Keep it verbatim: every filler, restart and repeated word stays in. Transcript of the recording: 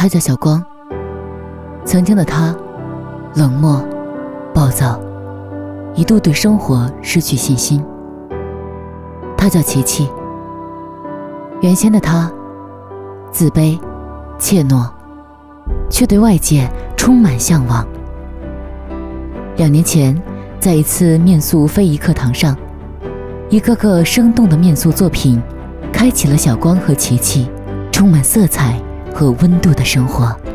他叫小光。曾经的他冷漠暴躁，一度对生活失去信心。他叫琪琪。原先的他自卑怯懦，却对外界充满向往。两年前，在一次面塑非遗课堂上，一个个生动的面塑作品开启了小光和琪琪充满色彩和温度的生活。